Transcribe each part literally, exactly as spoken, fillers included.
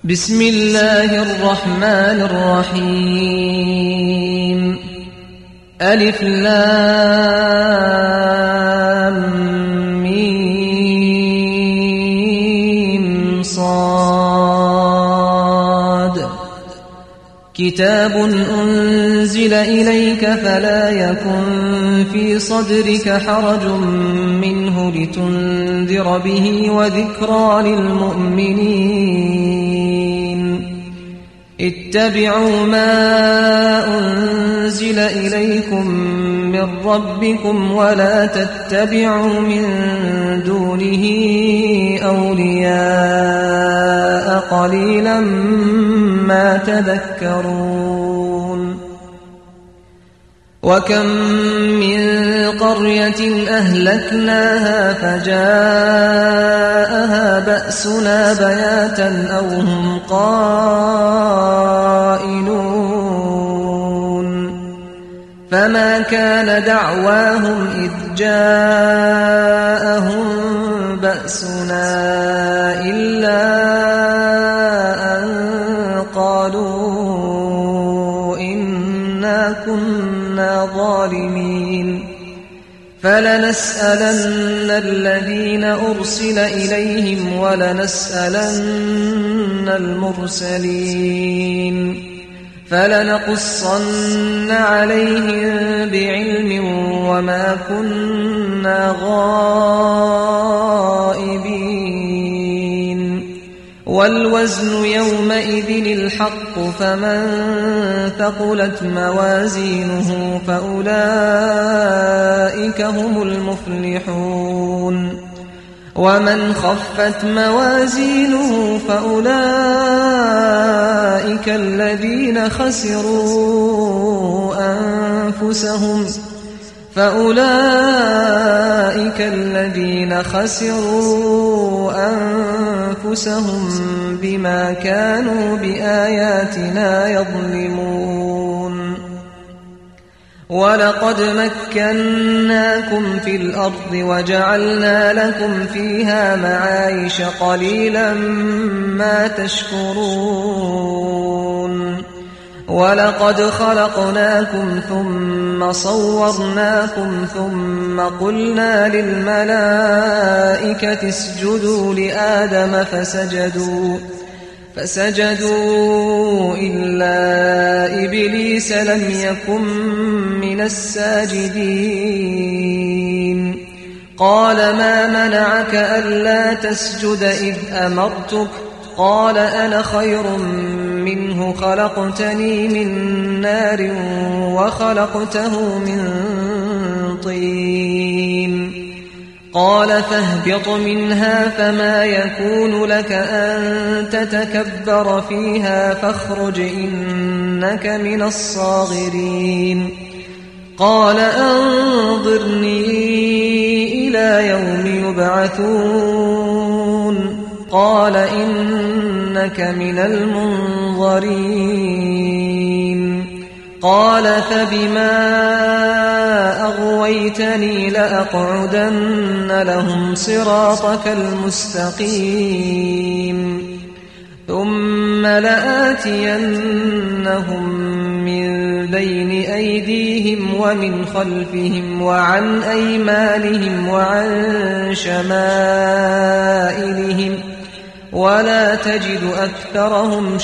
بسم الله الرحمن الرحيم ألف لام ميم صاد كتاب أنزل إليك فلا يكن في صدرك حرج منه لتنذر به وذكرى للمؤمنين اتبعوا ما أنزل إليكم من ربكم ولا تتبعوا من دونه أولياء قليلا ما تذكرون وكم من قرية أهلكناها فجاءها بأسنا بياتا أو هم قائلون فما كان دعواهم إذ جاءهم بأسنا إلا أن قالوا إنا كنا ظالمين فلنسألن الذين أرسل إليهم ولنسألن المرسلين فلنقصن عليهم بعلم وما كنا غائبين والوزن يومئذ الحق فمن ثقلت موازينه فأولئك هم المفلحون ومن خفت موازينه فأولئك الذين خسروا أنفسهم فأولئك الذين خسروا أنفسهم بما كانوا بآياتنا يظلمون ولقد مكناكم في الأرض وجعلنا لكم فيها معايش قليلا ما تشكرون ولقد خلقناكم ثم صورناكم ثم قلنا للملائكة اسجدوا لآدم فسجدوا فسجدوا إلا إبليس لم يكن من الساجدين قال ما منعك ألا تسجد إذ أمرتك قال أنا خير منه خلقتني من نار وخلقته من طين قال فاهبط منها فما يكون لك أن تتكبر فيها فاخرج إنك من الصاغرين قال أنظرني إلى يوم يبعثون قال إنك من المنظرين قال فبما أغويتني لأقعدن لهم صراطك المستقيم ثم لآتينهم من بين أيديهم ومن خلفهم وعن أيمانهم وعن شمائلهم ولا تجد أكثرهم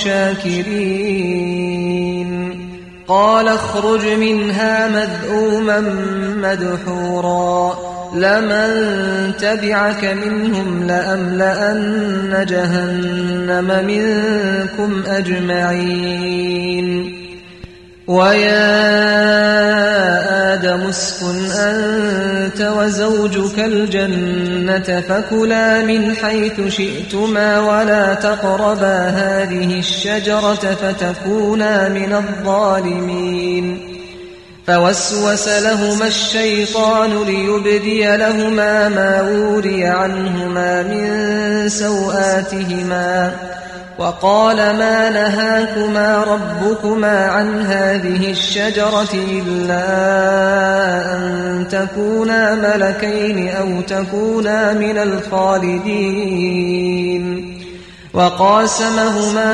شاكرين قال اخرج منها مذءوما مدحورا لمن تبعك منهم لأملأن جهنم منكم أجمعين ويا آدم اسكن أنت وزوجك الجنة فكلا من حيث شئتما ولا تقربا هذه الشجرة فتكونا من الظالمين فوسوس لهما الشيطان ليبدي لهما ما وري عنهما من سوآتهما وقال ما نهاكما ربكما عن هذه الشجرة إلا أن تكونا ملكين أو تكونا من الخالدين وقاسمهما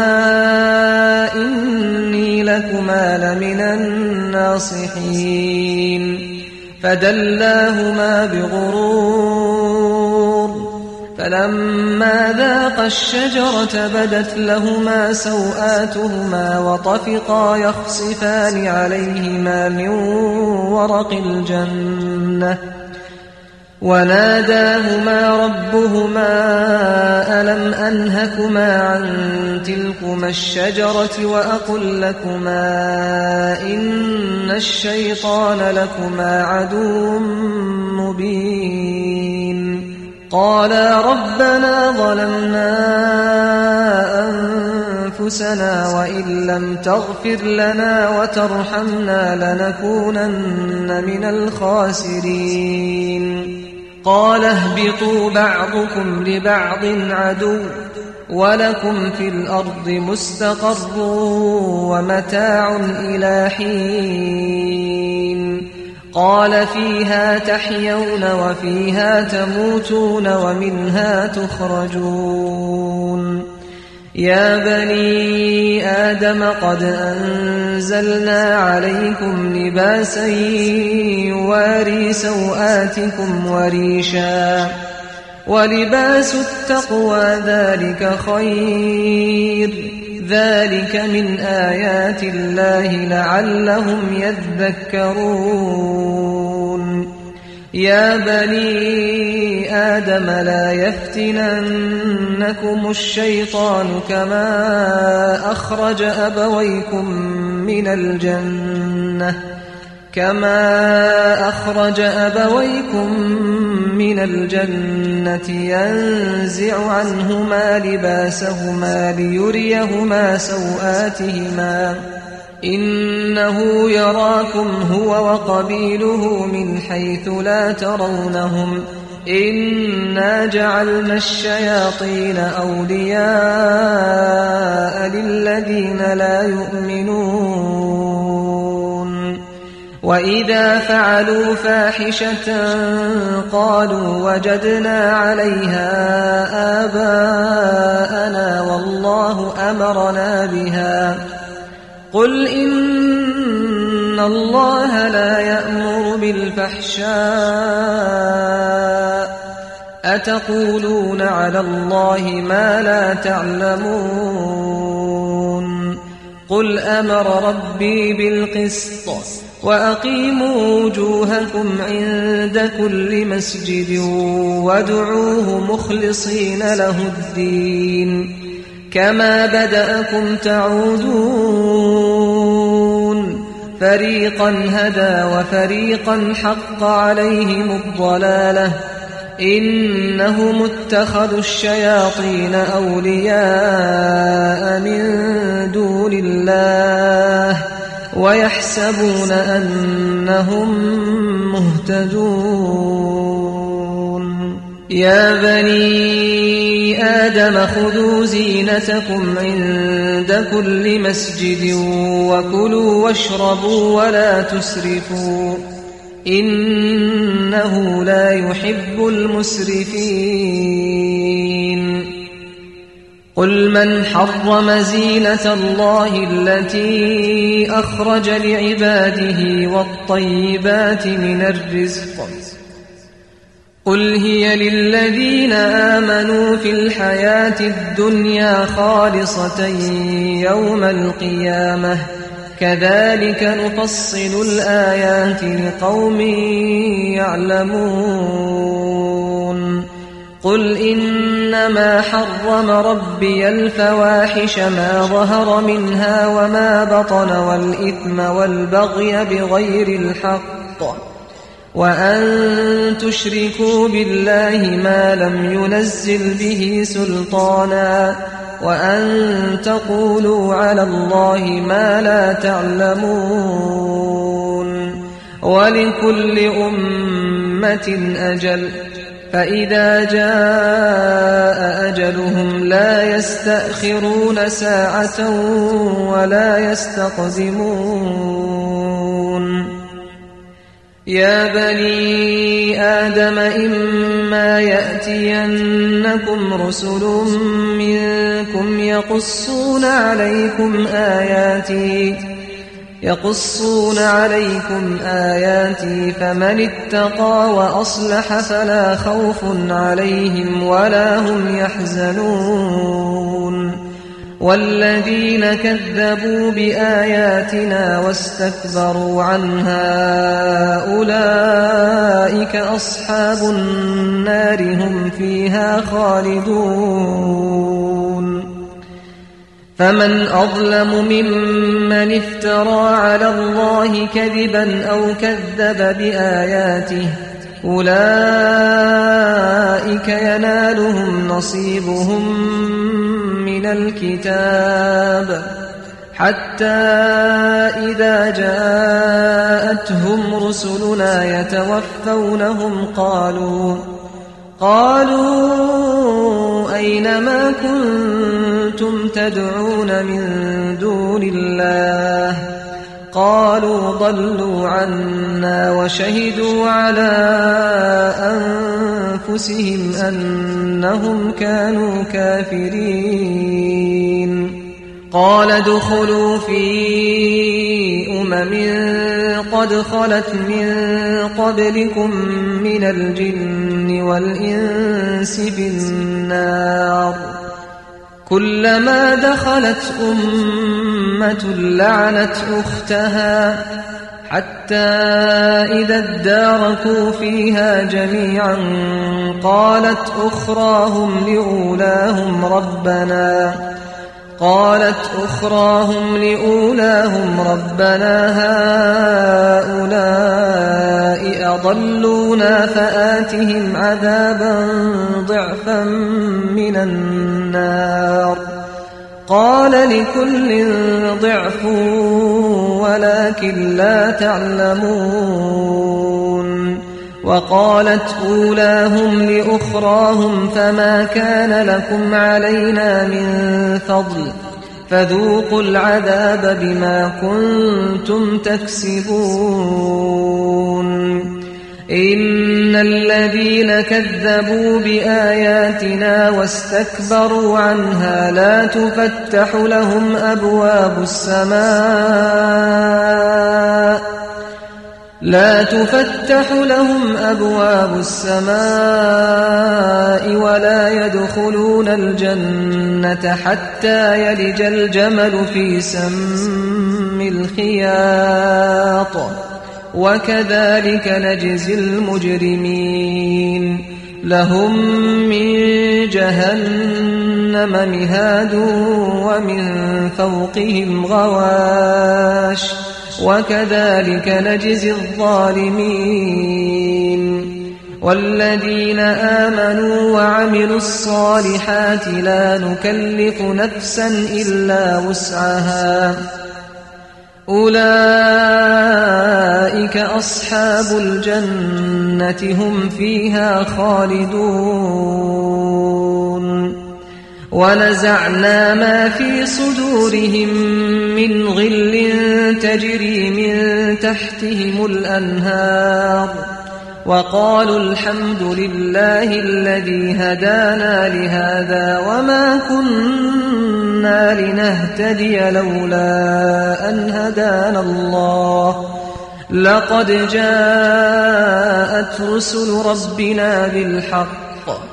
إني لكما لمن الناصحين فدلاهما بغرور فلما ذاقا الشجرة بدت لهما سوآتهما وطفقا يخصفان عليهما من ورق الجنة وناداهما ربهما ألم أنهكما عن تلكما الشجرة وأقل لكما إن الشيطان لكما عدو مبين قالا ربنا ظلمنا أنفسنا وإن لم تغفر لنا وترحمنا لنكونن من الخاسرين قال اهبطوا بعضكم لبعض عدو ولكم في الأرض مستقر ومتاع إلى حين قال فيها تحيون وفيها تموتون ومنها تخرجون يا بني آدم قد أنزلنا عليكم لباسا يواري سوآتكم وريشا ولباس التقوى ذلك خير ذلك من آيات الله لعلهم يذكرون يا بني آدم لا يفتننكم الشيطان كما أخرج أبويكم من الجنة كما أخرج أبويكم من الجنة ينزع عنهما لباسهما ليريهما سوآتهما إنه يراكم هو وقبيله من حيث لا ترونهم إنا جعلنا الشياطين أولياء للذين لا يؤمنون وإذا فعلوا فاحشة قالوا وجدنا عليها آباءنا والله أمرنا بها قل إن الله لا يأمر بالفحشاء أتقولون على الله ما لا تعلمون قل أمر ربي بالقسط وأقيموا وجوهكم عند كل مسجد وادعوه مخلصين له الدين كما بدأكم تعودون فريقا هدى وفريقا حق عليهم الضلالة إنهم اتخذوا الشياطين أولياء من دون الله ويحسبون أنهم مهتدون يا بني آدم خذوا زينتكم عند كل مسجد وكلوا واشربوا ولا تسرفوا إنه لا يحب المسرفين قل من حرم زينة الله التي أخرج لعباده والطيبات من الرزق قل هي للذين آمنوا في الحياة الدنيا خالصة يوم القيامة كذلك نفصل الآيات لقوم يعلمون قل إنما حرم ربي الفواحش ما ظهر منها وما بطن والإثم والبغي بغير الحق وأن تشركوا بالله ما لم ينزل به سلطانا وأن تقولوا على الله ما لا تعلمون ولكل أمة أجل فإذا جاء أجلهم لا يستأخرون ساعة ولا يستقدمون يا بني آدم إما يأتينكم رسل منكم يقصون عليكم آياتي يقصون عليكم آياتي فمن اتقى وأصلح فلا خوف عليهم ولا هم يحزنون والذين كذبوا بآياتنا واستكبروا عنها أولئك أصحاب النار هم فيها خالدون فمن أظلم ممن افترى على الله كذبا أو كذب بآياته أولئك ينالهم نصيبهم من الكتاب حتى إذا جاءتهم رسلنا يتوفونهم قالوا قالوا أين ما كنتم تدعون من دون الله قالوا ضلوا عنا وشهدوا على أنفسهم أنهم كانوا كافرين قال ادخلوا في أمم قد خلت من قبلكم من الجن والإنس في النار كلما دخلت أمة لعنت أختها حتى إذا اداركوا فيها جميعا قالت أخراهم لأولاهم ربنا قالت أخراهم لأولاهم ربنا هؤلاء أضلونا فآتهم عذابا ضعفا من النار قال لكل ضعف ولكن لا تعلمون وقالت أولاهم لأخراهم فما كان لكم علينا من فضل فذوقوا العذاب بما كنتم تكسبون إن الذين كذبوا بآياتنا واستكبروا عنها لا تفتح لهم أبواب السماء لا تفتح لهم أبواب السماء ولا يدخلون الجنة حتى يلج الجمل في سم الخياط وكذلك نجزي المجرمين لهم من جهنم مهاد ومن فوقهم غواش وكذلك نجزي الظالمين والذين آمنوا وعملوا الصالحات لا نكلف نفسا إلا وسعها أولئك أصحاب الجنة هم فيها خالدون ونزعنا ما في صدورهم من غل تجري من تحتهم الأنهار وقالوا الحمد لله الذي هدانا لهذا وما كنا لنهتدي لولا أن هدانا الله لقد جاءت رسل ربنا بالحق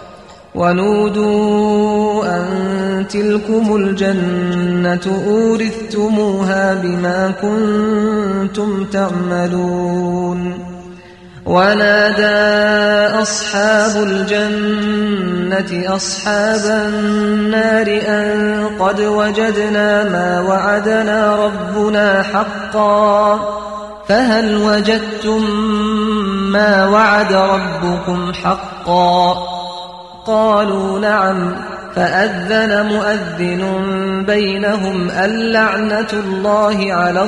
ونودوا أن تلكم الجنة أورثتموها بما كنتم تعملون ونادى أصحاب الجنة أصحاب النار أن قد وجدنا ما وعدنا ربنا حقا فهل وجدتم ما وعد ربكم حقا قالوا نعم فأذن مؤذن بينهم اللعنة الله على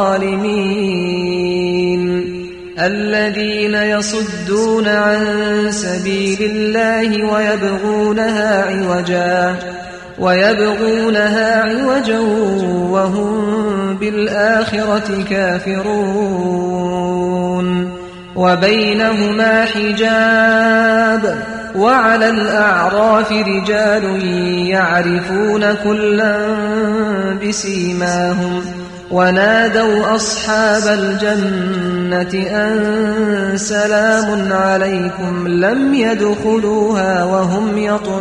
الظالمين الذين يصدون عن سبيل الله ويبغونها عوجا ويبغونها عوجا وهم بالآخرة كافرون وبينهما حجاب وعلى الأعراف رجال يعرفون كلا بسيماهم ونادوا أصحاب الجنة أن سلام عليكم لم يدخلوها وهم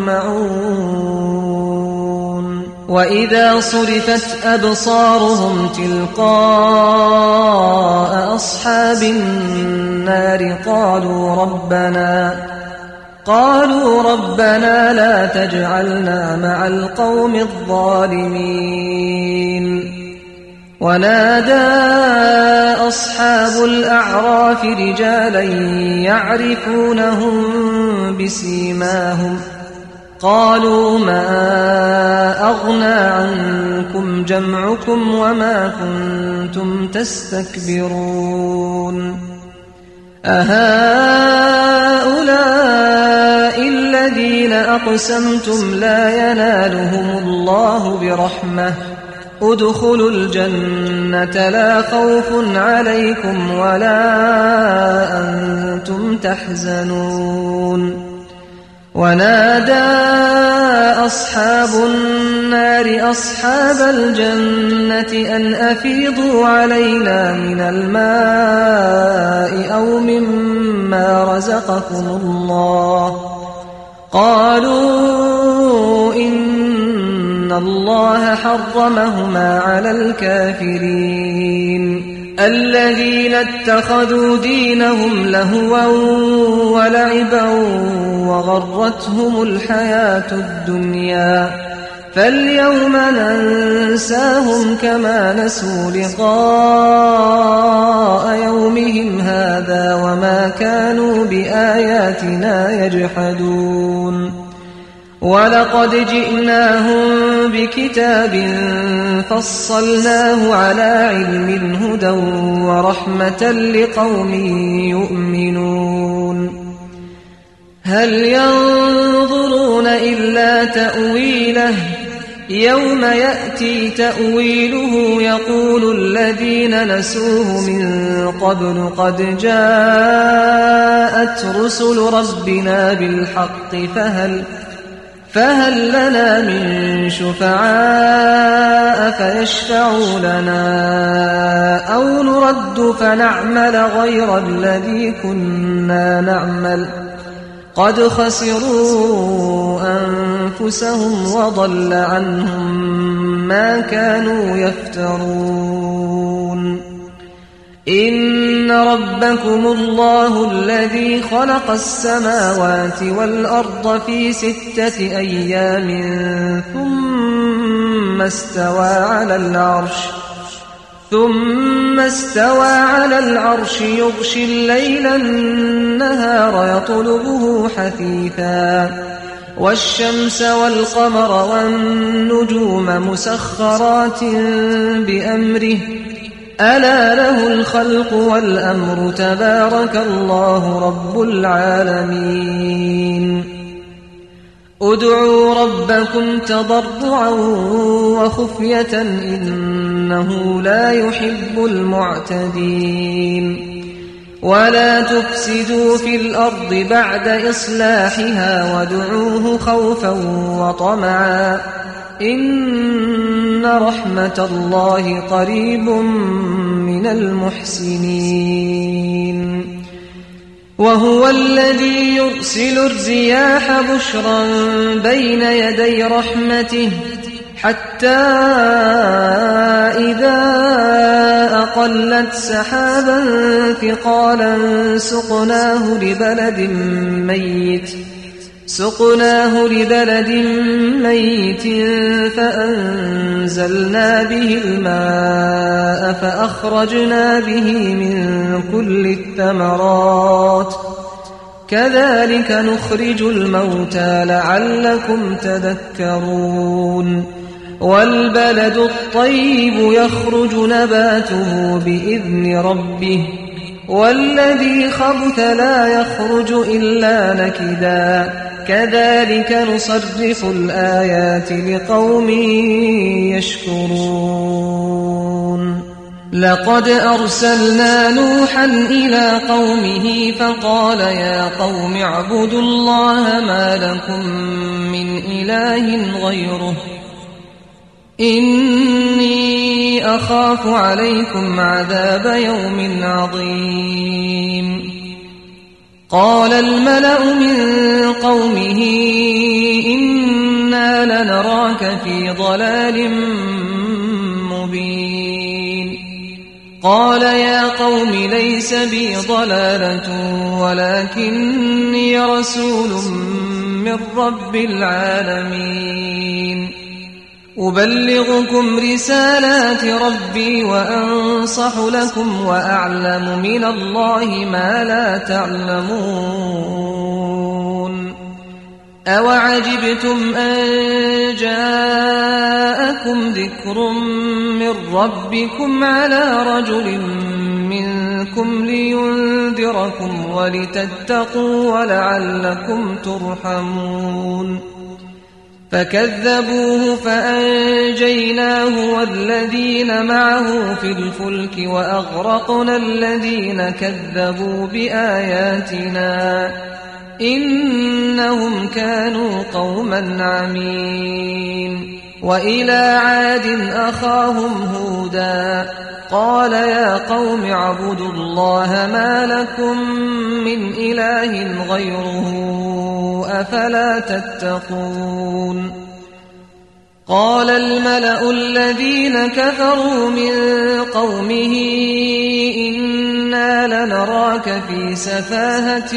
يطمعون وإذا صرفت أبصارهم تلقاء أصحاب النار قالوا ربنا قالوا ربنا لا تجعلنا مع القوم الظالمين ونادى أصحاب الأعراف رجالا يعرفونهم بسيماهم قالوا ما أغنى عنكم جمعكم وما كنتم تستكبرون أهؤلاء الذين أقسمتم لا ينالهم الله برحمة ادخلوا الجنة لا خوف عليكم ولا أنتم تحزنون ونادى أصحاب النار أصحاب الجنة أن أفيضوا علينا من الماء أو مما رزقكم الله قالوا إن الله حرمهما على الكافرين الذين اتخذوا دينهم لهوا ولعبا وغرتهم الحياة الدنيا فاليوم ننساهم كما نسوا لقاء يومهم هذا وما كانوا بآياتنا يجحدون ولقد جئناهم بكتاب فصلناه على علم هدى ورحمة لقوم يؤمنون هل ينظرون إلا تأويله يوم يأتي تأويله يقول الذين نسوه من قبل قد جاءت رسل ربنا بالحق فهل فهل لنا من شفعاء فيشفعوا لنا أو نرد فنعمل غير الذي كنا نعمل قد خسروا أنفسهم وضل عنهم ما كانوا يفترون إن ربكم الله الذي خلق السماوات والأرض في ستة أيام ثم استوى على العرش ثم استوى على العرش يغشي الليل النهار يطلبه حثيثا والشمس والقمر والنجوم مسخرات بأمره ألا له الخلق والأمر تبارك الله رب العالمين ادعوا ربكم تضرعا وخفية إنه لا يحب المعتدين ولا تفسدوا في الأرض بعد إصلاحها وادعوه خوفا وطمعا إن رحمة الله قريب من المحسنين وهو الذي يرسل الرياح بشرا بين يدي رحمته حتى إذا أقلت سحابا ثقالا سقناه لبلد ميت سقناه لبلد ميت فأنزلنا به الماء فأخرجنا به من كل الثمرات كذلك نخرج الموتى لعلكم تذكرون والبلد الطيب يخرج نباته بإذن ربه والذي خبث لا يخرج إلا نكدا كذلك نصرف الآيات لقوم يشكرون لقد أرسلنا نوحا إلى قومه فقال يا قوم اعبدوا الله ما لكم من إله غيره إني أخاف عليكم عذاب يوم عظيم قال الملأ من قومه إنا لنراك في ضلال مبين قال يا قوم ليس بي ضلالة ولكني رسول من رب العالمين أبلغكم رسالات ربي وأنصح لكم وأعلم من الله ما لا تعلمون أوعجبتم أن جاءكم ذكر من ربكم على رجل منكم لينذركم ولتتقوا ولعلكم ترحمون فكذبوه فأنجيناه والذين معه في الفلك وأغرقنا الذين كذبوا بآياتنا إنهم كانوا قوما عمين وإلى عاد أخاهم هودا قال يا قوم اعبدوا الله ما لكم من إله غيره أفلا تتقون قال الملأ الذين كفروا من قومه إنا لنراك في سفاهة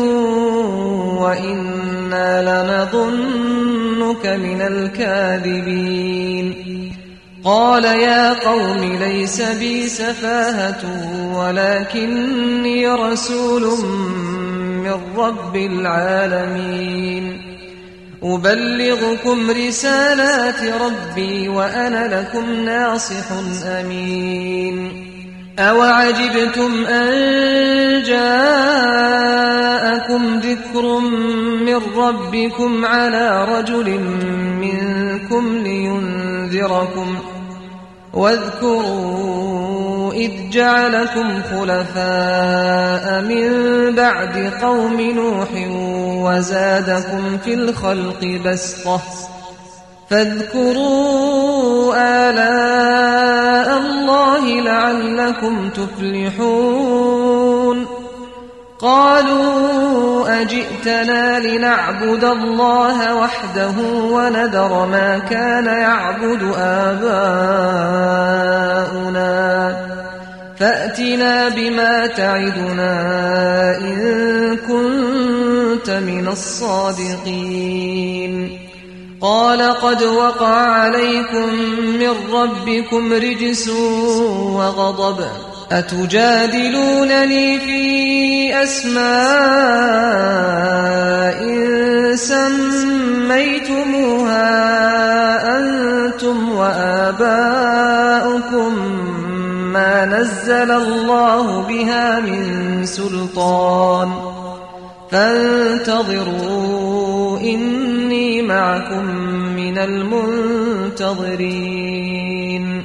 وإنا لنظنك من الكاذبين قال يا قوم ليس بي سفاهة ولكني رسول من رب العالمين أبلغكم رسالات ربي وأنا لكم ناصح أمين أوعجبتم أن جاءكم ذكر من ربكم على رجل منكم لينذركم واذكروا إذ جعلكم خلفاء من بعد قوم نوح وزادكم في الخلق بسطة فاذكروا آلاء الله لعلكم تفلحون قالوا أجئتنا لنعبد الله وحده وندر ما كان يعبد آباؤنا فأتنا بما تعدنا إن كنت من الصادقين قال قد وقع عليكم من ربكم رجس وغضب أتجادلونني في أسماء سميتموها أنتم وآباؤكم ما نزل الله بها من سلطان فانتظروا إني معكم من المنتظرين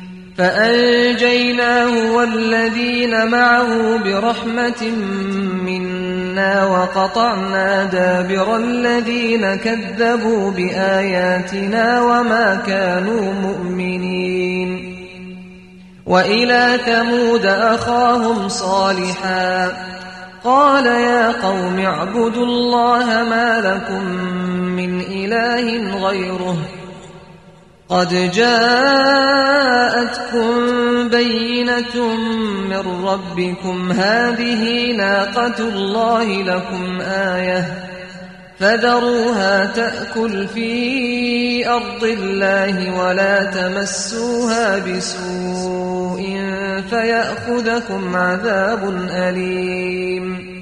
فأنجيناه والذين معه برحمة منا وقطعنا دابر الذين كذبوا بآياتنا وما كانوا مؤمنين وإلى ثمود أخاهم صالحا قال يا قوم اعبدوا الله ما لكم من إله غيره قد جاءتكم بينة من ربكم هذه ناقة الله لكم آية فذروها تأكل في أرض الله ولا تمسوها بسوء فيأخذكم عذاب أليم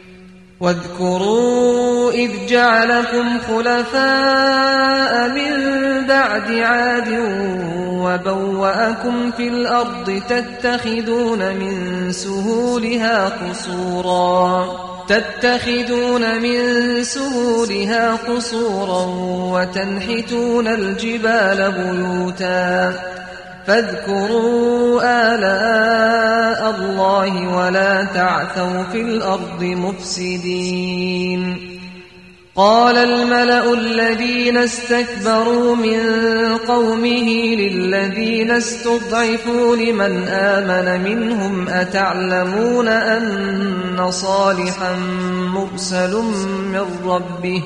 واذكروا إذ جعلكم خلفاء من بعد عاد وبوأكم في الأرض تتخذون من سهولها قصورا تتخذون من سهولها قصورا وتنحتون الجبال بيوتا فاذكروا آلاء الله ولا تعثوا في الأرض مفسدين. قال الملأ الذين استكبروا من قومه للذين استضعفوا لمن آمن منهم أتعلمون أن صالحا مرسل من ربه؟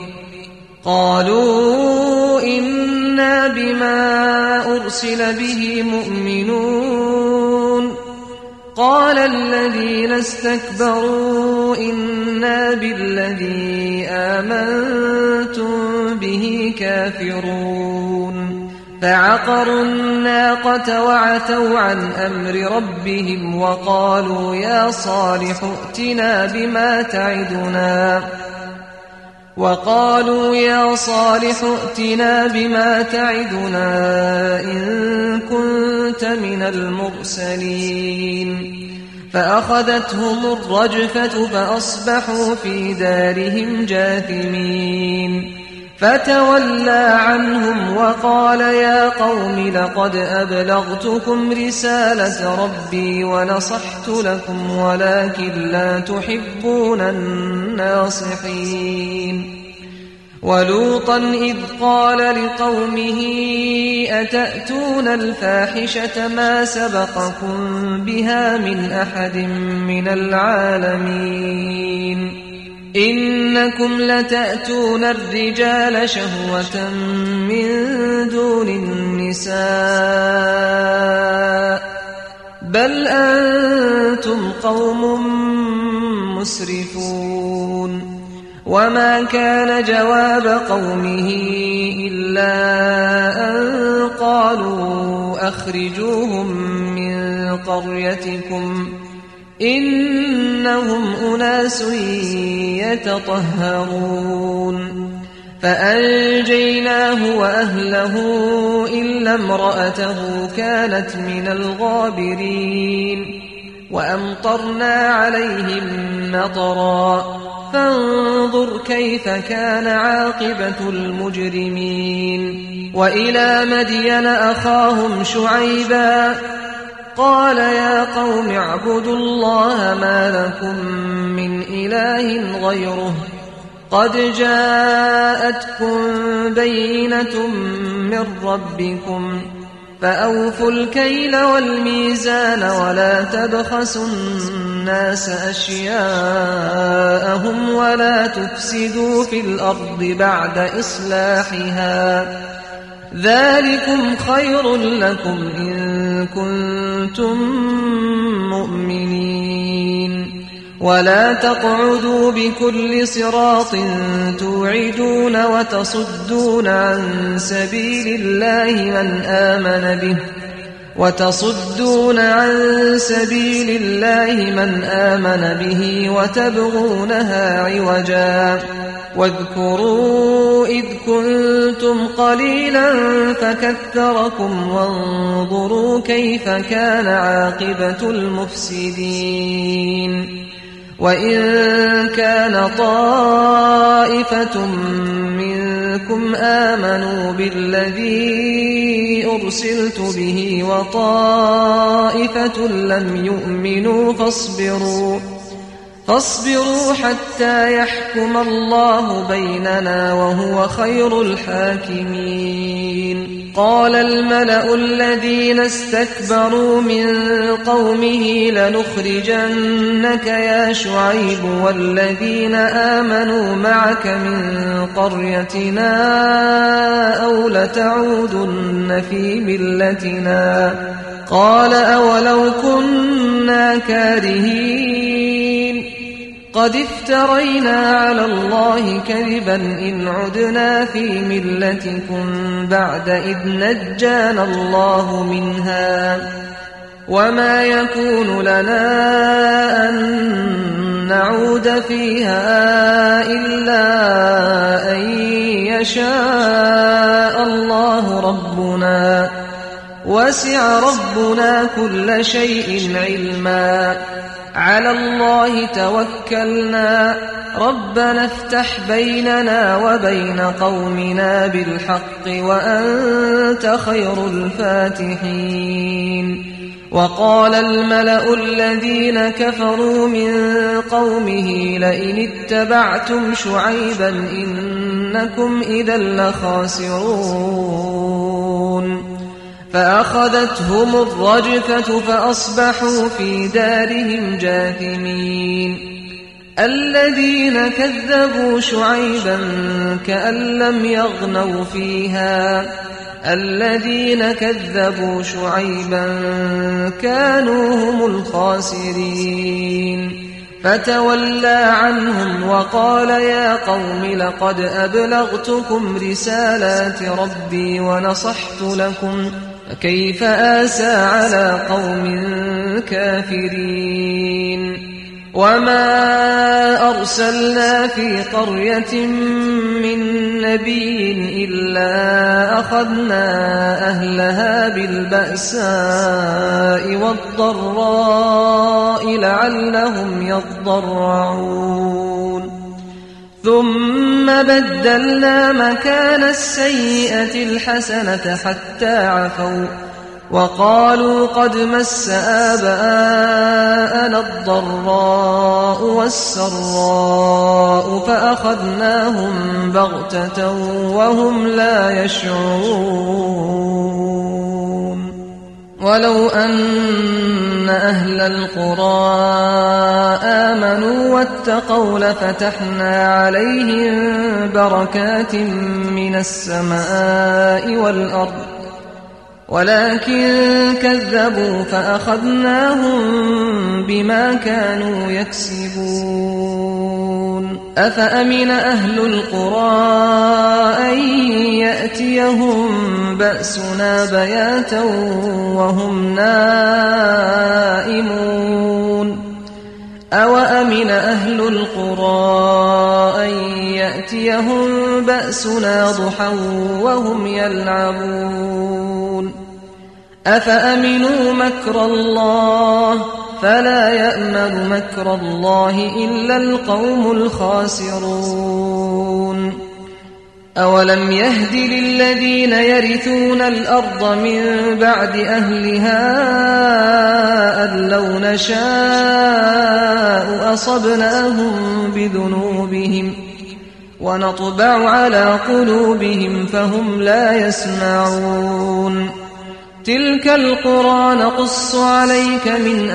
قالوا إنا بما أرسل به مؤمنون. قال الذين استكبروا إنا بالذي آمنتم به كافرون. فعقروا الناقة وعتوا عن أمر ربهم وقالوا يا صالح ائتنا بما تعدنا وقالوا يا صالح ائتنا بما تعدنا إن كنت من المرسلين. فأخذتهم الرجفة فأصبحوا في دارهم جاثمين. فتولى عنهم وقال يا قوم لقد أبلغتكم رسالة ربي ونصحت لكم ولكن لا تحبون الناصحين. ولوطا إذ قال لقومه أتأتون الفاحشة ما سبقكم بها من أحد من العالمين إنكم لتأتون الرجال شهوة من دون النساء بل أنتم قوم مسرفون. وما كان جواب قومه إلا أن قالوا أخرجوهم من قريتكم إنهم أناس يتطهرون. فأنجيناه وأهله إلا امرأته كانت من الغابرين. وأمطرنا عليهم مطرا فانظر كيف كان عاقبة المجرمين. وإلى مدين أخاهم شعيبا قال يا قوم اعبدوا الله ما لكم من إله غيره قد جاءتكم بينة من ربكم فأوفوا الكيل والميزان ولا تبخسوا الناس أشياءهم ولا تفسدوا في الأرض بعد إصلاحها ذلكم خير لكم إن كنتم مؤمنين. ولا تقعدوا بكل صراط توعدون وتصدون عن سبيل الله من آمن به وتصدون عن سبيل الله من آمن به وتبغونها عوجا. واذكروا إذ كنتم قليلا فكثركم وانظروا كيف كان عاقبة المفسدين. وإن كان طائفة منكم آمنوا بالذي أرسلت به وطائفة لم يؤمنوا فاصبروا فاصبروا حتى يحكم الله بيننا وهو خير الحاكمين. قال الملأ الذين استكبروا من قومه لنخرجنك يا شعيب والذين آمنوا معك من قريتنا أو لتعودن في ملتنا. قال أولو كنا كارهين قد افترينا على الله كذبا إن عدنا في ملتكم بعد إذ نجانا الله منها وما يكون لنا أن نعود فيها إلا أن يشاء الله ربنا وسع ربنا كل شيء علما على الله توكلنا ربنا افتح بيننا وبين قومنا بالحق وأنت خير الفاتحين. وقال الملأ الذين كفروا من قومه لئن اتبعتم شعيبا إنكم إذا لخاسرون فأخذتهم الرجفة فأصبحوا في دارهم جاثمين. الذين كذبوا شعيبا كأن لم يغنوا فيها الذين كذبوا شعيبا كانوا هم الخاسرين. فتولى عنهم وقال يا قوم لقد أبلغتكم رسالات ربي ونصحت لكم فكيف آسى على قوم كافرين. وما أرسلنا في قرية من نبي إلا أخذنا أهلها بالبأساء والضراء لعلهم يضرعون ثم بدلنا مكان السيئة الحسنة حتى عفوا وقالوا قد مس آباءنا الضراء والسراء فأخذناهم بغتة وهم لا يشعرون. ولو أن أهل القرى آمنوا واتقوا لفتحنا عليهم بركات من السماء والأرض ولكن كذبوا فأخذناهم بما كانوا يكسبون. أفأمن أهل القرى أن يأتيهم بأسنا بياتا وهم نائمون أوأمن أهل القرى أن يأتيهم بأسنا ضحى وهم يلعبون أفأمنوا مكر الله فلا يأمن مكر الله إلا القوم الخاسرون. أولم يهد للذين يرثون الأرض من بعد أهلها أن لو نشاء أصبناهم بذنوبهم ونطبع على قلوبهم فهم لا يسمعون. تلك القرى نقص عليك من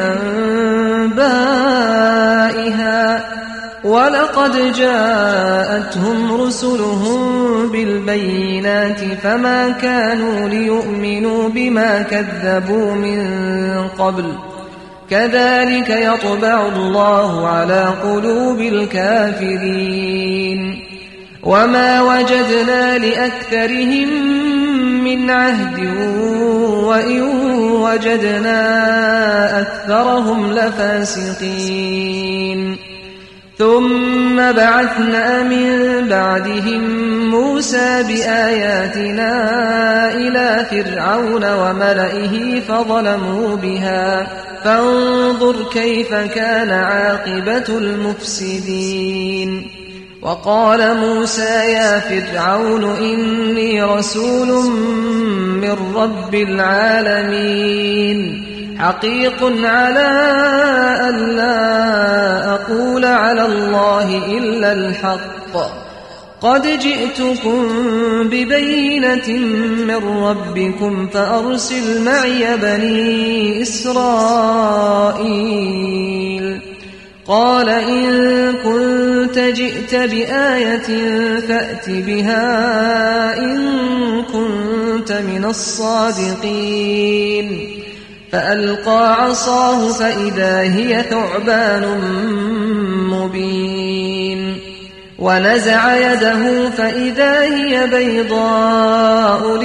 أنبائها ولقد جاءتهم رسلهم بالبينات فما كانوا ليؤمنوا بما كذبوا من قبل كذلك يطبع الله على قلوب الكافرين. وما وجدنا لأكثرهم من عهد وإن وجدنا أكثرهم لفاسقين. ثم بعثنا من بعدهم موسى بآياتنا إلى فرعون وملئه فظلموا بها فانظر كيف كان عاقبة المفسدين. وقال موسى يا فرعون إني رسول من رب العالمين حقيق على أن لا أقول على الله إلا الحق قد جئتكم ببينة من ربكم فأرسل معي بني إسرائيل. قال إن كنت جئت بآية فأت بها إن كنت من الصادقين. فألقى عصاه فإذا هي ثعبان مبين ونزع يده فإذا هي بيضاء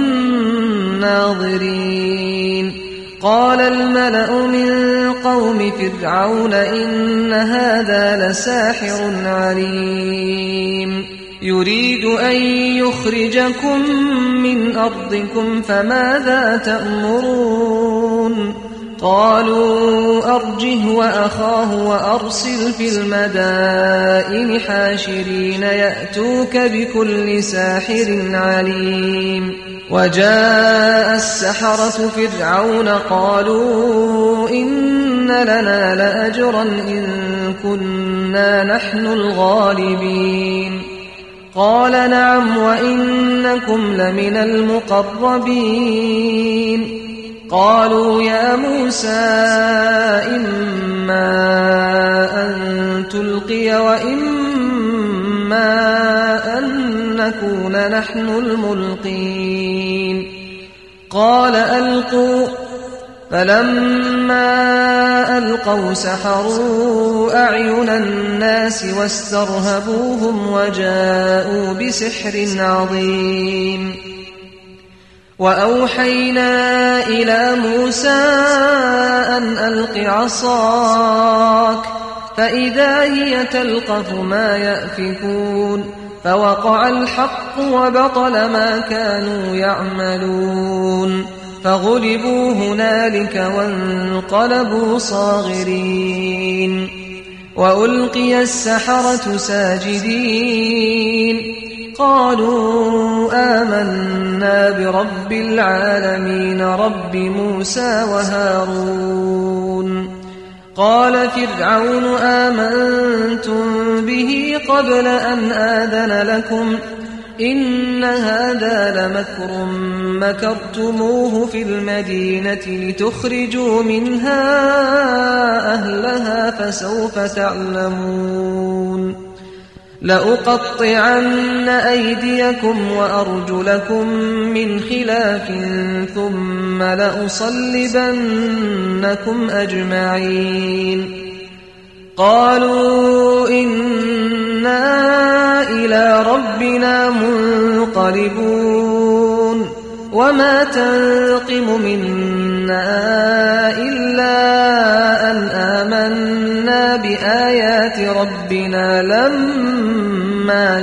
للناظرين. قال الملأ من قوم فرعون إن هذا لساحر عليم يريد أن يخرجكم من أرضكم فماذا تأمرون؟ قالوا أرجه وأخاه وأرسل في المدائن حاشرين يأتوك بكل ساحر عليم وجاء السحرة فرعون قالوا إن لنا لأجرا إن كنا نحن الغالبين قال نعم وإنكم لمن المقربين قالوا يا موسى إما أن تلقي وإما أن نكون نحن الملقين قال ألقوا فلما ألقوا سحروا أعين الناس واسترهبوهم وجاءوا بسحر عظيم وأوحينا إلى موسى أن ألق عصاك فإذا هي تلقف ما يأفكون فوقع الحق وبطل ما كانوا يعملون فغلبوا هنالك وانقلبوا صاغرين وألقي السحرة ساجدين قالوا آمنا برب العالمين رب موسى وهارون قال فرعون آمنتم به قبل أن آذن لكم إن هذا لمكر مكرتموه في المدينة لتخرجوا منها أهلها فسوف تعلمون لأقطعن أيديكم وأرجلكم من خلاف ثم لأصلبنكم أجمعين قالوا إنا إلى ربنا منقلبون وما تنقم منا إلا أن آمنا بآيات ربنا لما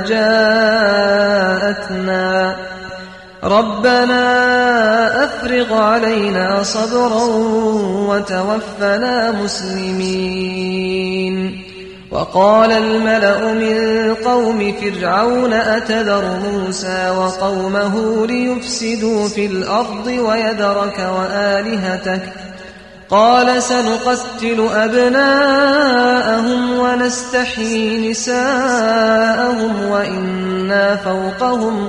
جاءتنا ربنا أفرغ علينا صبرا وتوفنا مسلمين وقال الملأ من قوم فرعون أتذر موسى وقومه ليفسدوا في الأرض ويذرك وآلهتك قال سنقتل أبناءهم ونستحيي نساءهم وإنا فوقهم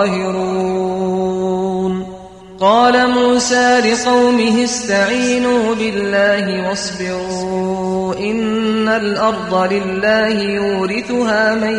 قاهرون قال موسى لقومه استعينوا بالله واصبروا إن الأرض لله يورثها من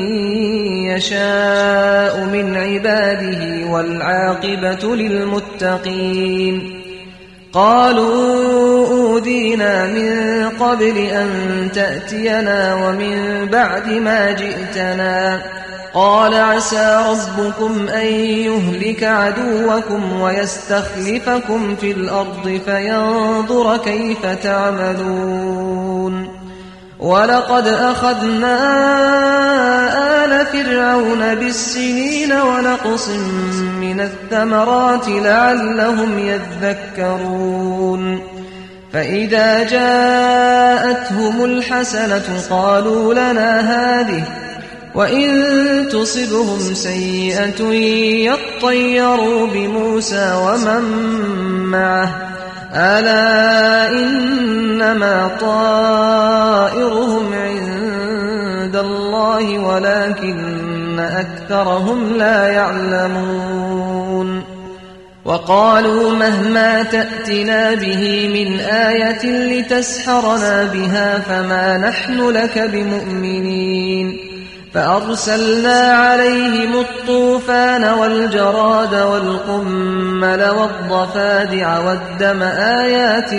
يشاء من عباده والعاقبة للمتقين قالوا أوذينا من قبل أن تأتينا ومن بعد ما جئتنا قال عسى ربكم أن يهلك عدوكم ويستخلفكم في الأرض فينظر كيف تعملون ولقد أخذنا آل فرعون بالسنين ونقص من الثمرات لعلهم يذكرون فإذا جاءتهم الحسنة قالوا لنا هذه وإن تصبهم سيئة يطيروا بموسى ومن معه ألا إنما طائرهم عند الله ولكن أكثرهم لا يعلمون وقالوا مهما تأتنا به من آية لتسحرنا بها فما نحن لك بمؤمنين فأرسلنا عليهم الطوفان والجراد والقمل والضفادع والدم آيات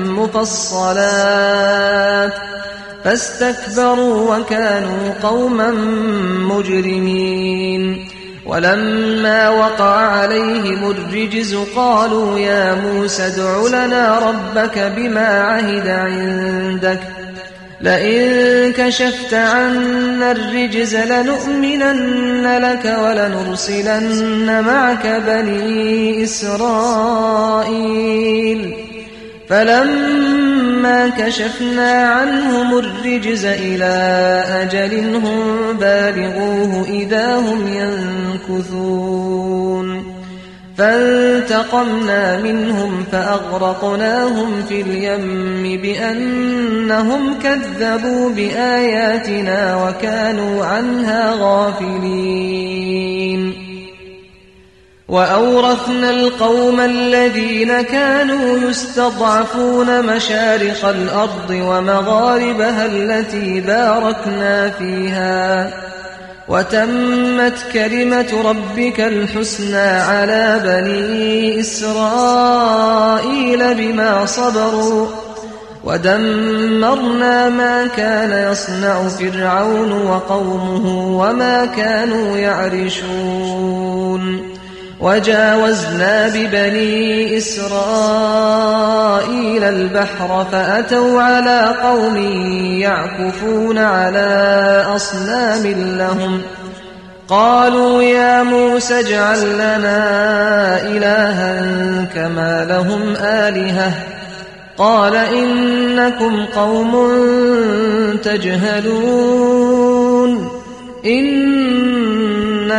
مفصلات فاستكبروا وكانوا قوما مجرمين ولما وقع عليهم الرجز قالوا يا موسى ادع لنا ربك بما عهد عندك لئن كشفت عنا الرجز لنؤمنن لك ولنرسلن معك بني إسرائيل فلما كشفنا عنهم الرجز إلى أجل هم بالغوه إذا هم ينكثون فانتقمنا منهم فأغرقناهم في اليم بأنهم كذبوا بآياتنا وكانوا عنها غافلين وأورثنا القوم الذين كانوا يستضعفون مشارق الأرض ومغاربها التي باركنا فيها وتمت كلمة ربك الحسنى على بني إسرائيل بما صبروا ودمرنا ما كان يصنع فرعون وقومه وما كانوا يعرشون وجاوزنا ببني إسرائيل البحر فأتوا على قوم يعكفون على أصنام لهم قالوا يا موسى اجعل لنا إلها كما لهم آلهة قال إنكم قوم تجهلون إن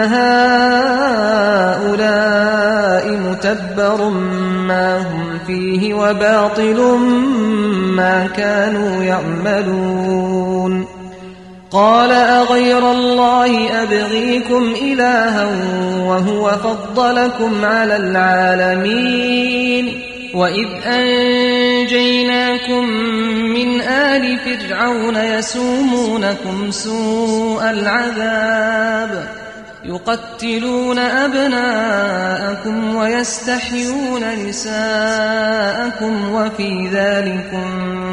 هؤلاء متبر ما هم فيه وباطل ما كانوا يعملون قال أغير الله أبغيكم إلها وهو فضلكم على العالمين وإذ أنجيناكم من آل فرعون يسومونكم سوء العذاب يقتلون أبناءكم ويستحيون نساءكم وفي ذلكم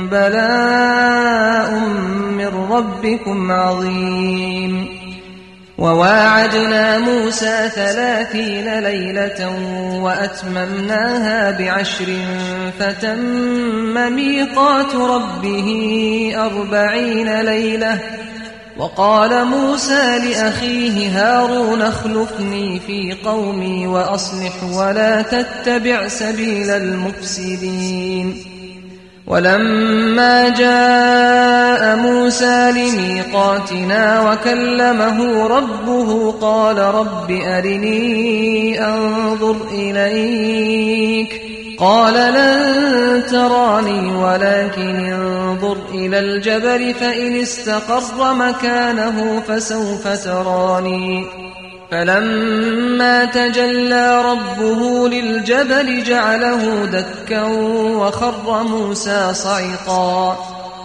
بلاء من ربكم عظيم وواعدنا موسى ثلاثين ليلة وأتممناها بعشر فتم ميقات ربه أربعين ليلة وقال موسى لأخيه هارون اخلفني في قومي وأصلح ولا تتبع سبيل المفسدين ولما جاء موسى لميقاتنا وكلمه ربه قال رب أرني أنظر إليك قال لن تراني ولكن انظر إلى الجبل فإن استقر مكانه فسوف تراني فلما تجلى ربه للجبل جعله دكا وخر موسى صعقا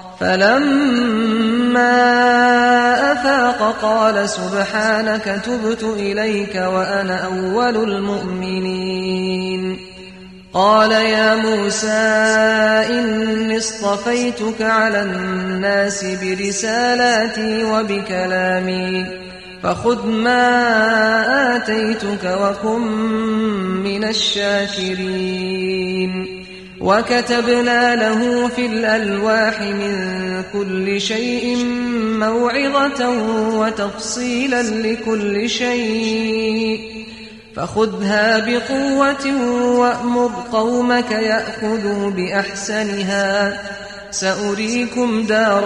فلما أفاق قال سبحانك تبت إليك وأنا أول المؤمنين قال يا موسى إني اصطفيتك على الناس برسالاتي وبكلامي فخذ ما آتيتك وكن من الشاكرين وكتبنا له في الألواح من كل شيء موعظة وتفصيلا لكل شيء فخذها بقوة وأمر قومك يأخذوا بأحسنها سأريكم دار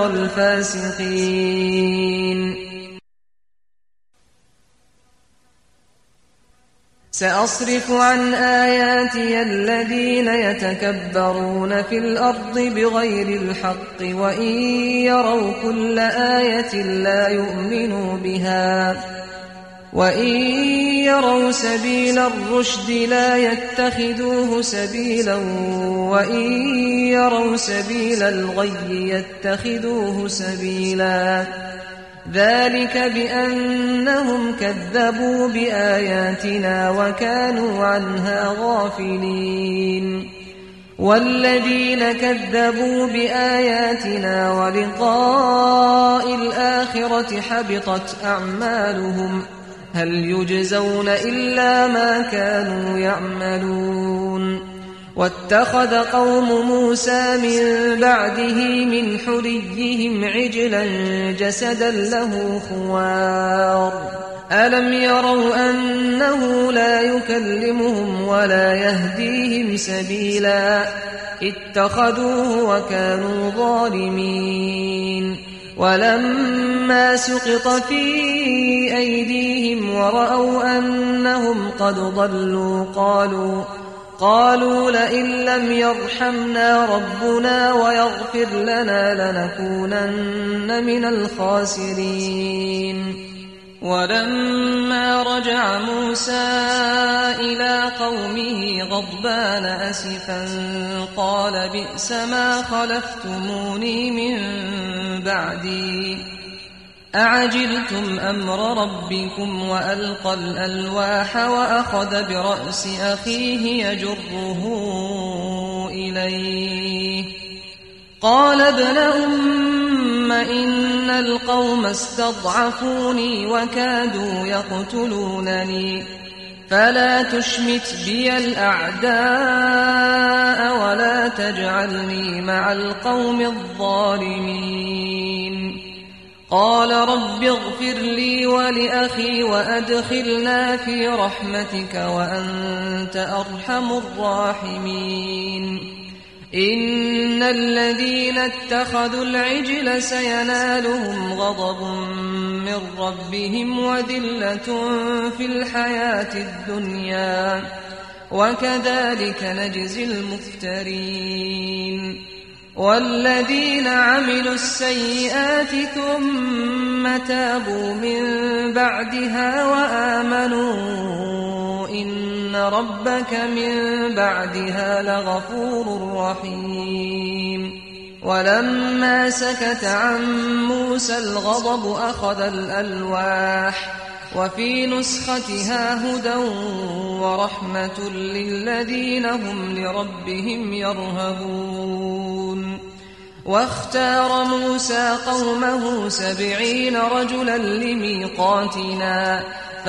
الفاسقين سأصرف عن آياتي الذين يتكبرون في الأرض بغير الحق وإن يروا كل آية لا يؤمنوا بها وإن يروا سبيل الرشد لا يتخذوه سبيلا وإن يروا سبيل الغي يتخذوه سبيلا ذلك بأنهم كذبوا بآياتنا وكانوا عنها غافلين والذين كذبوا بآياتنا ولقاء الآخرة حبطت أعمالهم هل يجزون إلا ما كانوا يعملون واتخذ قوم موسى من بعده من حليهم عجلا جسدا له خوار ألم يروا أنه لا يكلمهم ولا يهديهم سبيلا اتخذوه وكانوا ظالمين ولما سقط في أيديهم ورأوا أنهم قد ضلوا قالوا قالوا لئن لم يرحمنا ربنا ويغفر لنا لنكونن من الخاسرين ولما رجع موسى إلى قومه غضبان أسفا قال بئس ما خلفتموني من بعدي أعجلتم أمر ربكم وألقى الألواح وأخذ برأس أخيه يجره إليه قال ابن أم إن القوم استضعفوني وكادوا يقتلونني فلا تشمت بي الأعداء ولا تجعلني مع القوم الظالمين قال رب اغفر لي ولأخي وأدخلنا في رحمتك وأنت أرحم الراحمين إن الذين اتخذوا العجل سينالهم غضب من ربهم وذلة في الحياة الدنيا وكذلك نجزي المفترين والذين عملوا السيئات ثم تابوا من بعدها وآمنوا إن ربك من بعدها لغفور رحيم ولما سكت عن موسى الغضب أخذ الألواح وفي نسختها هدى ورحمة للذين هم لربهم يرهبون واختار موسى قومه سبعين رجلا لميقاتنا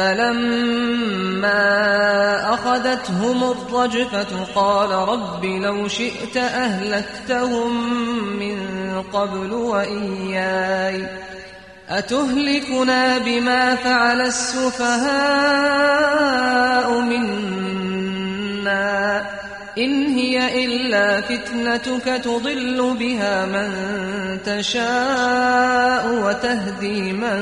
فلما أخذتهم الرجفة قال رب لو شئت أهلكتهم من قبل وإياي أتهلكنا بما فعل السفهاء منا إن هي إلا فتنتك تضل بها من تشاء وتهدي من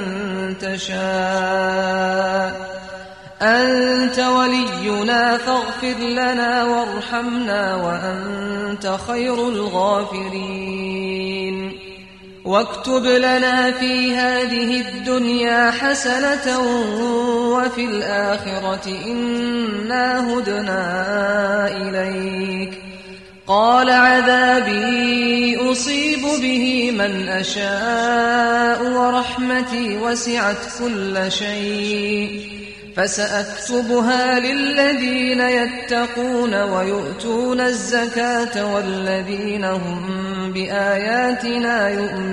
تشاء أنت ولينا فاغفر لنا وارحمنا وأنت خير الغافرين واكتب لنا في هذه الدنيا حسنة وفي الآخرة إنا هدنا إليك قال عذابي أصيب به من أشاء ورحمتي وسعت كل شيء فسأكتبها للذين يتقون ويؤتون الزكاة والذين هم بآياتنا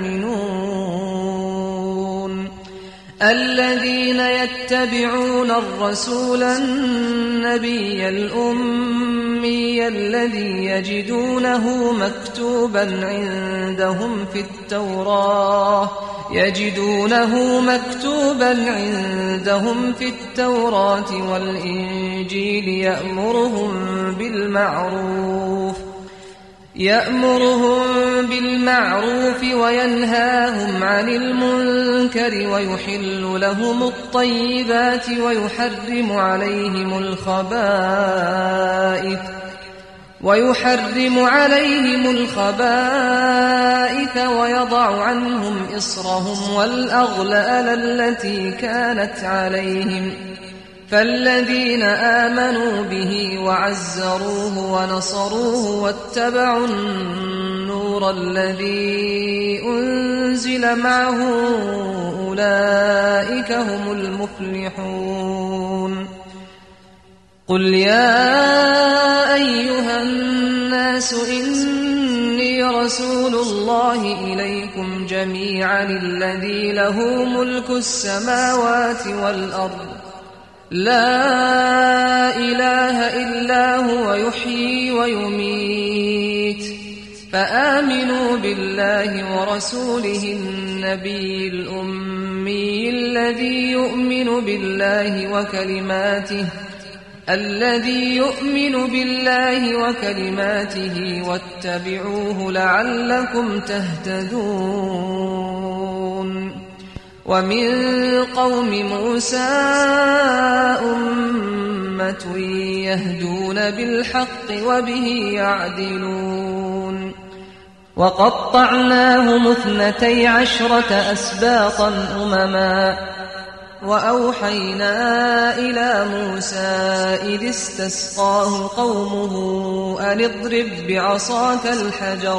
يؤمنون الذين يتبعون الرسول النبي الأمي الذي يجدونه مكتوبا عندهم في التوراة يجدونه مكتوبا عندهم في التوراة والإنجيل يأمرهم بالمعروف يأمرهم بالمعروف وينهاهم عن المنكر ويحل لهم الطيبات ويحرم عليهم الخبائث ويحرم عليهم الخبائث ويضع عنهم إصرهم والأغلال التي كانت عليهم فالذين آمنوا به وعزروه ونصروه واتبعوا النور الذي أنزل معه أولئك هم المفلحون قل يا أيها الناس إني رسول الله إليكم جميعا الذي له ملك السماوات والأرض لا إله إلا هو يحيي ويميت فآمنوا بالله ورسوله النبي الأمي الأمي الذي يؤمن بالله وكلماته الذي يؤمن بالله وكلماته واتبعوه لعلكم تهتدون ومن قوم موسى أمة يهدون بالحق وبه يعدلون وقطعناهم اثنتي عشرة أسباطا أمما وأوحينا إلى موسى إذ استسقاه قومه أن اضرب بعصاك الحجر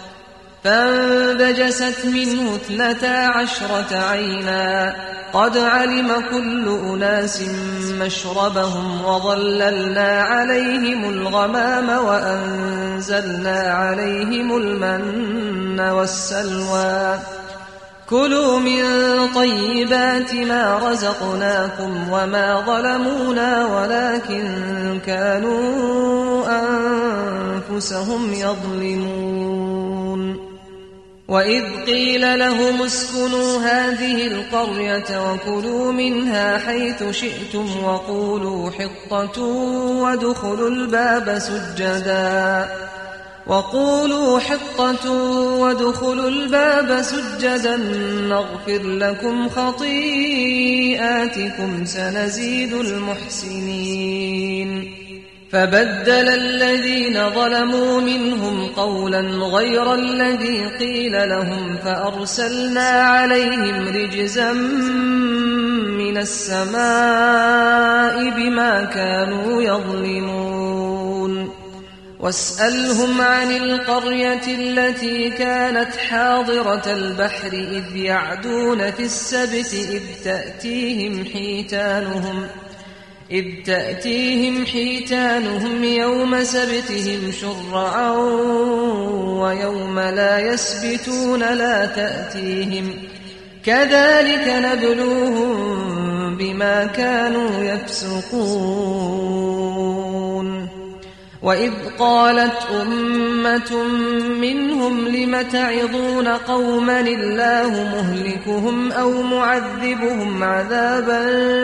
فانبجست منه اثنتا عشرة عينا قد علم كل أناس مشربهم وظللنا عليهم الغمام وأنزلنا عليهم المن والسلوى كلوا من طيبات ما رزقناكم وما ظلمونا ولكن كانوا أنفسهم يظلمون وإذ قيل لهم اسكنوا هذه القرية وكلوا منها حيث شئتم وقولوا حطة وادخلوا الباب سجدا وقولوا حطة وادخلوا الباب سجدا نغفر لكم خطيئاتكم سنزيد المحسنين فبدل الذين ظلموا منهم قولا غير الذي قيل لهم فأرسلنا عليهم رجزا من السماء بما كانوا يظلمون واسألهم عن القرية التي كانت حاضرة البحر إذ يعدون في السبت إذ تأتيهم حيتانهم إذ تأتيهم حيتانهم يوم سبتهم شرعا ويوم لا يسبتون لا تأتيهم كذلك نبلوهم بما كانوا يفسقون وإذ قالت أمة منهم لم تعظون قوما الله مهلكهم أو معذبهم عذابا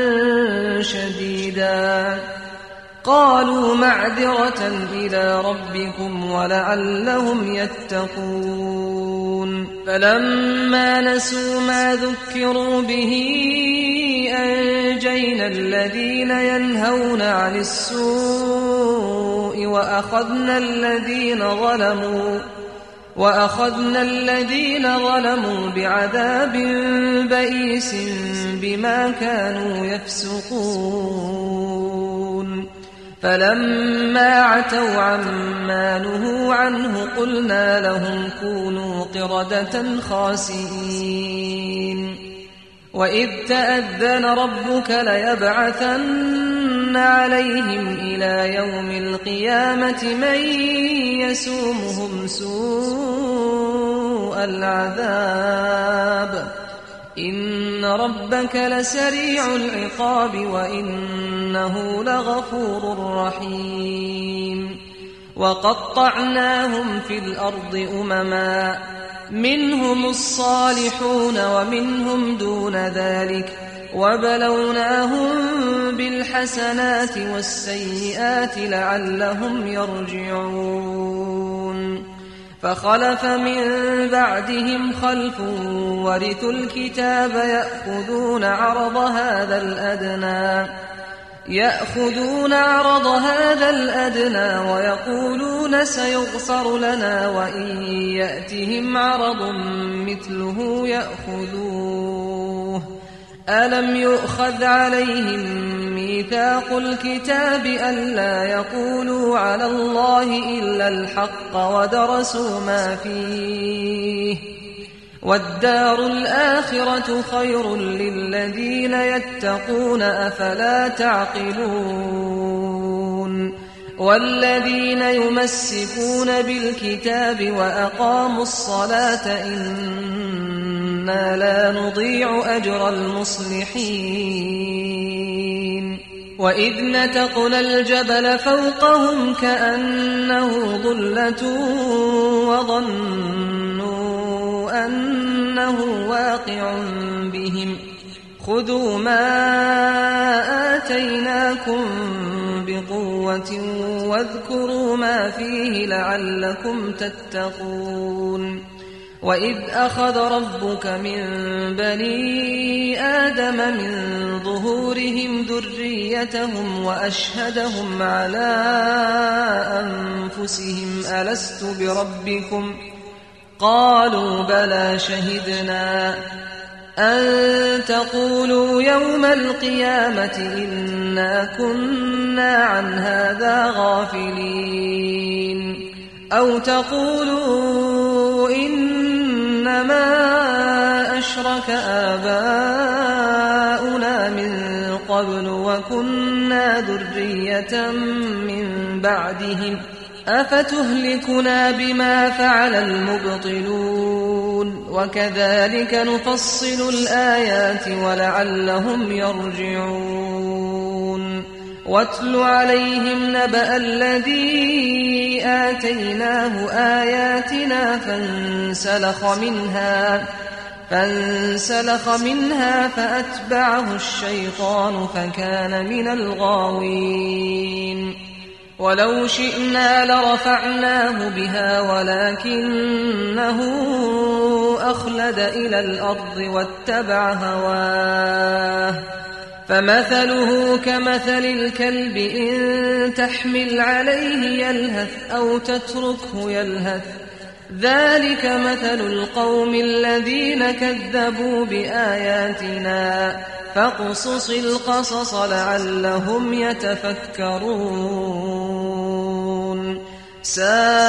شديدا قالوا معذرة إلى ربكم ولعلهم يتقون فلما نسوا ما ذكروا به أنجينا الذين ينهون عن السوء وأخذنا الذين ظلموا وأخذنا الذين ظلموا بعذاب بئيس بما كانوا يفسقون فلما عتوا عما نهوا عنه قلنا لهم كونوا قردة خاسئين وإذ تأذن ربك ليبعثن عليهم إلى يوم القيامة من يسومهم سوء العذاب إن ربك لسريع العقاب وإنه لغفور رحيم وقطعناهم في الأرض أمما منهم الصالحون ومنهم دون ذلك وبلوناهم بالحسنات والسيئات لعلهم يرجعون فخلف من بعدهم خلف ورثوا الكتاب يأخذون عرض هذا الأدنى يأخذون عرض هذا الأدنى ويقولون سيغفر لنا وإن يأتهم عرض مثله يأخذوه ألم يؤخذ عليهم ميثاق الكتاب ألا يقولوا على الله إلا الحق ودرسوا ما فيه والدار الآخرة خير للذين يتقون أفلا تعقلون والذين يمسكون بالكتاب وأقاموا الصلاة إنا لا نضيع أجر المصلحين وإذ نتقنا الجبل فوقهم كأنه ظلة وظنوا أنه إنه واقع بهم خذوا ما آتيناكم بقوة واذكروا ما فيه لعلكم تتقون وإذ أخذ ربك من بني آدم من ظهورهم ذريتهم وأشهدهم على أنفسهم ألست بربكم قالوا بلى شهدنا أن تقولوا يوم القيامة إنا كنا عن هذا غافلين أو تقولوا إنما أشرك آباؤنا من قبل وكنا ذرية من بعدهم أفتهلكنا بما فعل المبطلون وكذلك نفصل الآيات ولعلهم يرجعون واتل عليهم نبأ الذي آتيناه آياتنا فانسلخ منها فانسلخ منها فأتبعه الشيطان فكان من الغاوين ولو شئنا لرفعناه بها ولكنه أخلد إلى الأرض واتبع هواه فمثله كمثل الكلب إن تحمل عليه يلهث أو تتركه يلهث ذلك مثل القوم الذين كذبوا بآياتنا فاقصص القصص لعلهم يتفكرون ساء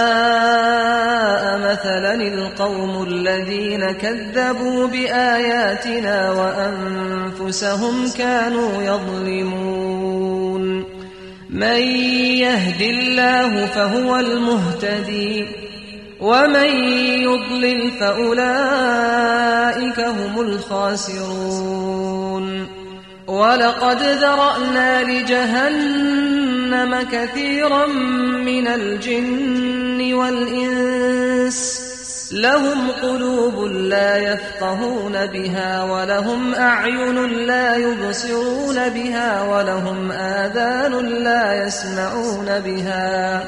مثلا القوم الذين كذبوا بآياتنا وأنفسهم كانوا يظلمون من يهد الله فهو المهتدي ومن يضلل فأولئك هم الخاسرون ولقد ذرأنا لجهنم كثيرا من الجن والإنس لهم قلوب لا يفقهون بها ولهم أعين لا يبصرون بها ولهم آذان لا يسمعون بها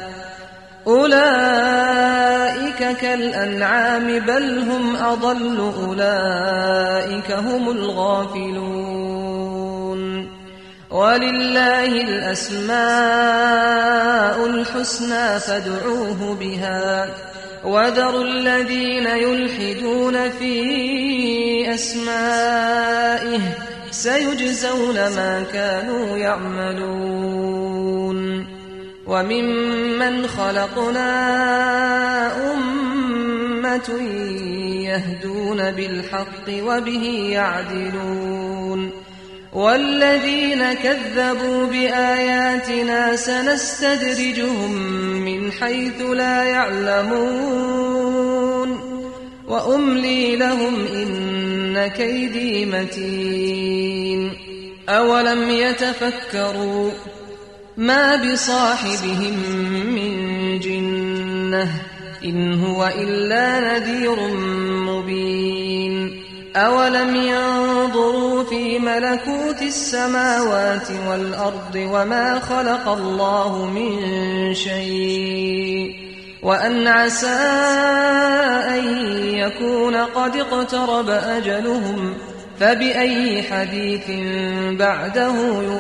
أولئك كالأنعام بل هم أضل أولئك هم الغافلون ولله الأسماء الحسنى فادعوه بها وذروا الذين يلحدون في أسمائه سيجزون ما كانوا يعملون وممن خلقنا أمة يهدون بالحق وبه يعدلون والذين كذبوا بآياتنا سنستدرجهم من حيث لا يعلمون وأملي لهم إن كيدي متين أولم يتفكروا ما بصاحبهم من جنة إن هو إلا نذير مبين أولم ينظروا في ملكوت السماوات والأرض وما خلق الله من شيء وأن عسى أن يكون قد اقترب أجلهم فبأي حديث بعده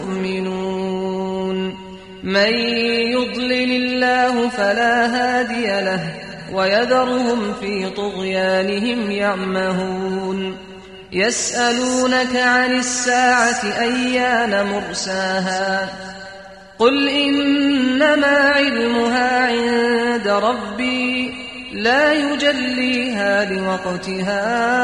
يؤمنون من يضلل الله فلا هادي له ويذرهم في طغيانهم يعمهون يسألونك عن الساعة أيان مرساها قل إنما علمها عند ربي لا يجليها لوقتها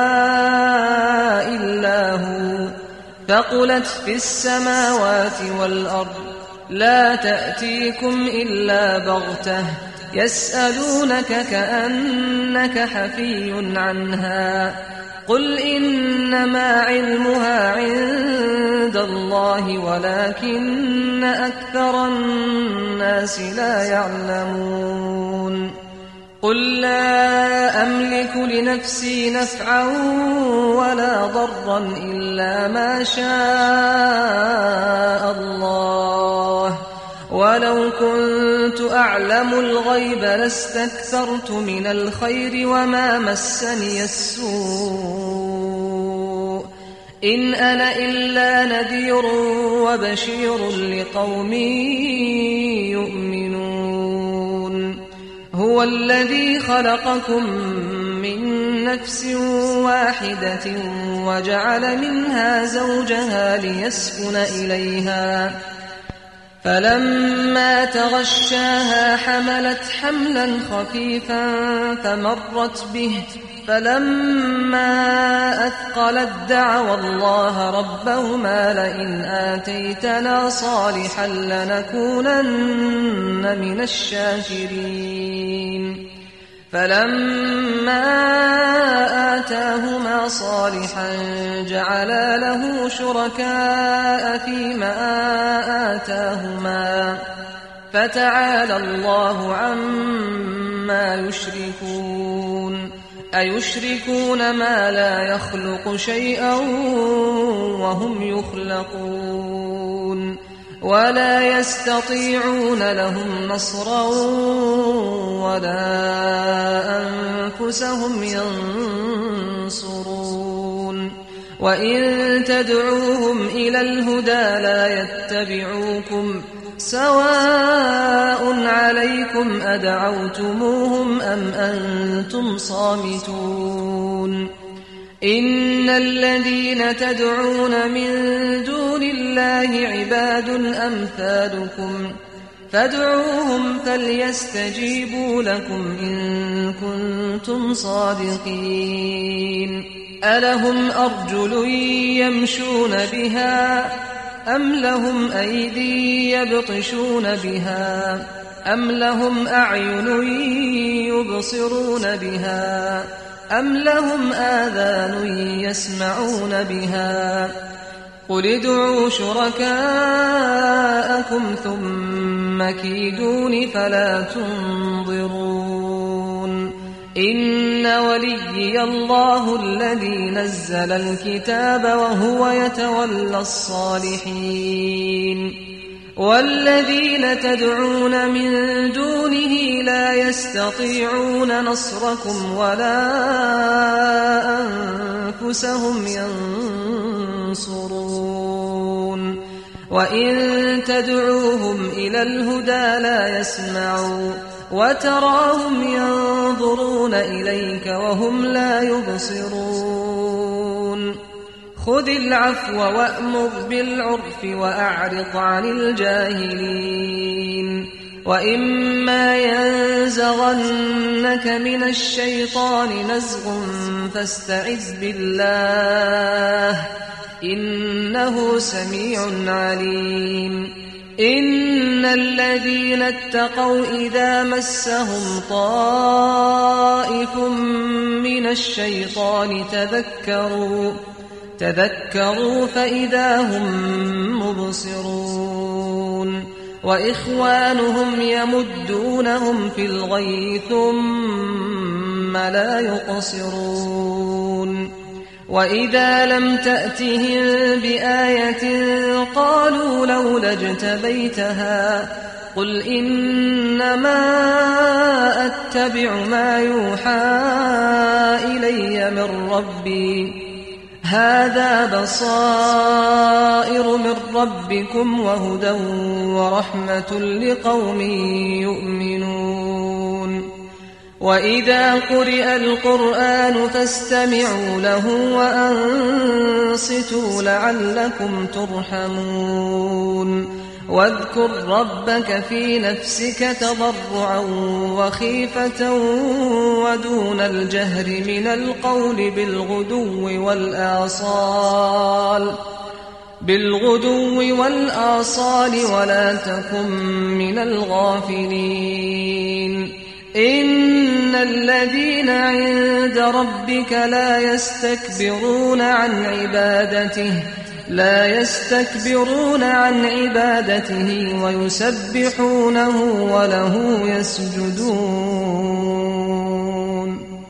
إلا هو ثقلت في السماوات والأرض لا تأتيكم إلا بغتة يسألونك كأنك حفي عنها قل إنما علمها عند الله ولكن أكثر الناس لا يعلمون قل لا أملك لنفسي نفعا ولا ضرا إلا ما شاء الله ولو كنت أعلم الغيب لاستكثرت من الخير وما مسني السوء إن أنا إلا نذير وبشير لقوم يؤمنون هو الذي خلقكم من نفس واحدة وجعل منها زوجها ليسكن إليها فلما تغشاها حملت حملا خفيفا فمرت به فلما أثقلت دعوا الله ربهما لئن آتيتنا صالحا لنكونن من الشاكرين فلما آتاهما صالحا جعلا له شركاء فيما آتاهما فتعالى الله عما يشركون أيشركون ما لا يخلق شيئا وهم يخلقون ولا يستطيعون لهم نصرا ولا أنفسهم ينصرون وإن تدعوهم إلى الهدى لا يتبعوكم سواء عليكم أدعوتموهم أم أنتم صامتون إن الذين تدعون من دون الله عباد أمثالكم فادعوهم فليستجيبوا لكم إن كنتم صادقين ألهم أرجل يمشون بها أم لهم أيدي يبطشون بها أم لهم أعين يبصرون بها أم لهم آذان يسمعون بها قل ادعوا شركاءكم ثم كيدون فلا تنظرون إن وليي الله الذي نزل الكتاب وهو يتولى الصالحين والذين تدعون من دونه لا يستطيعون نصركم ولا أنفسهم ينصرون وإن تدعوهم إلى الهدى لا يسمعوا وتراهم ينظرون إليك وهم لا يبصرون خذ العفو وأمر بالعرف وأعرض عن الجاهلين وإما ينزغنك من الشيطان نزغ فاستعذ بالله إنه سميع عليم إن الذين اتقوا إذا مسهم طائف من الشيطان تذكروا تذكروا فإذا هم مبصرون وإخوانهم يمدونهم في الغي ثم لا يقصرون وإذا لم تأتهم بآية قالوا لولا اجتبيتها قل إنما أتبع ما يوحى إلي من ربي هذا بصائر من ربكم وهدى ورحمة لقوم يؤمنون وإذا قرئ القرآن فاستمعوا له وأنصتوا لعلكم ترحمون واذكر ربك في نفسك تضرعا وخيفة ودون الجهر من القول بالغدو والآصال بالغدو والآصال ولا تكن من الغافلين إن الذين عند ربك لا يستكبرون عن عبادته لا يستكبرون عن عبادته ويسبحونه وله يسجدون